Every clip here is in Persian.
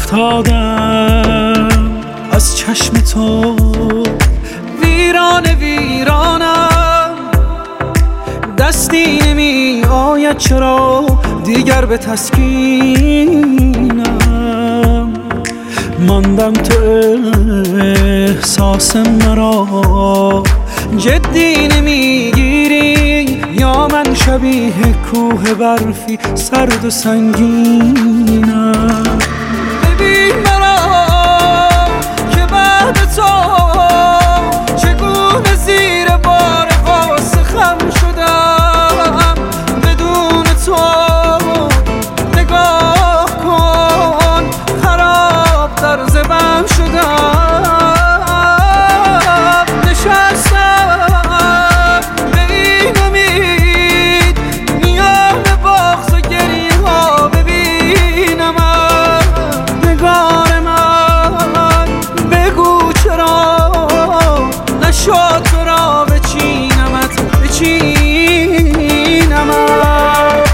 افتادم از چشم تو، ویرانه ویرانم، دستی نمی آید چرا دیگر به تسکینم. ماندم تو احساس مرا جدی نمیگیری، یا من شبیه کوه برفی سرد و سنگینم. ببین مرا که بعد تو چگونه زیر بار غصه خم شدم. بدون تو نگاه کن خراب در زبم شدم. نشستم به این امید میان بغض و گریه ها ببینم نگار من. بگو چرا نشد تو را بچینمت بچینمت.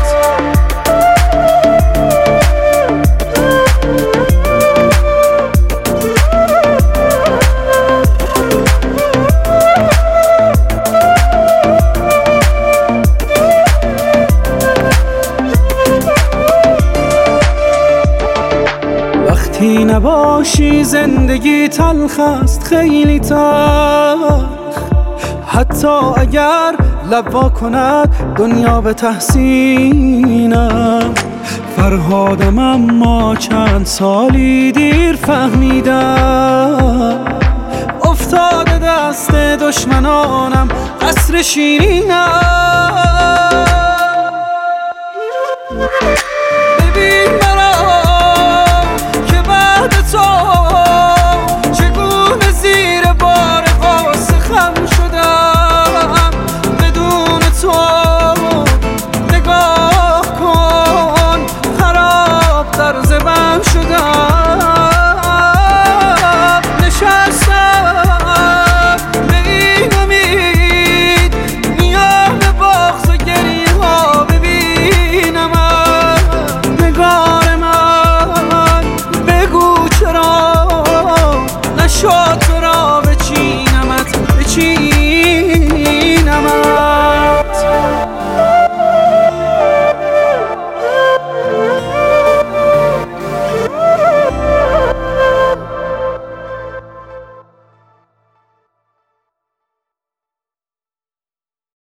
وقتی نباشی زندگی تلخ است، خیلی تلخ. حتی اگر لب وا کند دنیا به تحسینم. فرهادم اما چند سالی دیر فهمیدم، افتاده دست دشمنانم قصر شیرینم.